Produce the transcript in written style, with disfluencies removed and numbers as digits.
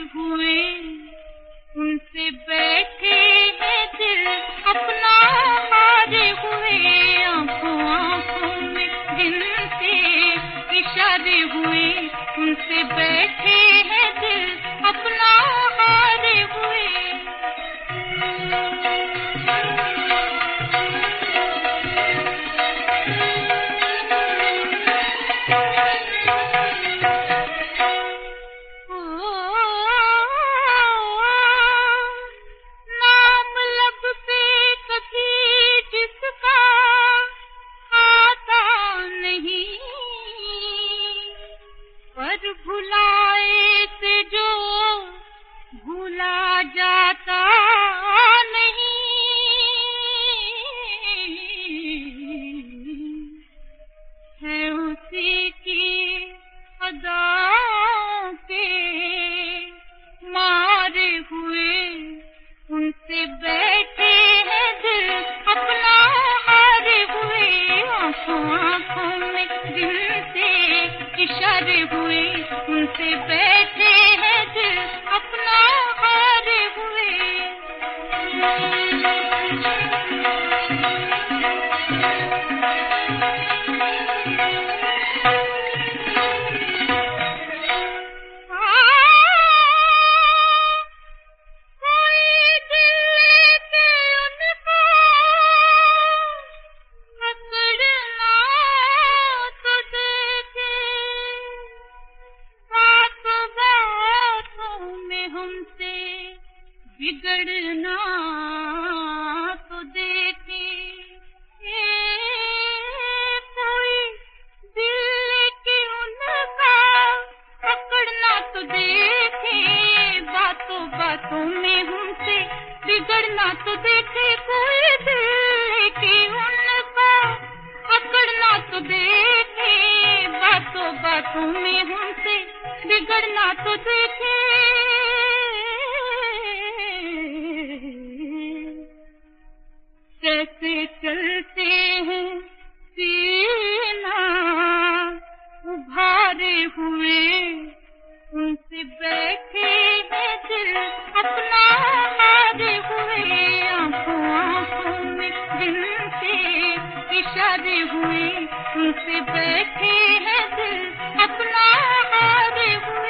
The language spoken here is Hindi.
हुए उनसे बैठे हैं दिल अपना हारे हुए। आंखों आंखों में जिनसे इशारे हुए उनसे बैठे हैं दिल अपना हारे हुए। पर भुलाए से जो भुला जाता नहीं, है उसी की अदाओं के मारे हुए उनसे बैठे हैं दिल अपना हारे हुए। आंखों आंखों में जिनसे इशारे हुए उनसे बैठे हैं दिल अपना हारे हुए। बिगड़ना तो देखे कोई दिल की उनका पकड़ना तो देखे। बातों बातों में हमसे बिगड़ना तो देखे कोई दिल की उनका पकड़ना तो देखे। बातों बातों में हमसे बिगड़ना तो देखे। कैसे चलते हैं सीना उभारे हुए उनसे बैठे हैं दिल अपना हारे हुए। आंखों आंखों में जिनसे इशारे हुए उनसे बैठे हैं दिल अपना हारे हुए।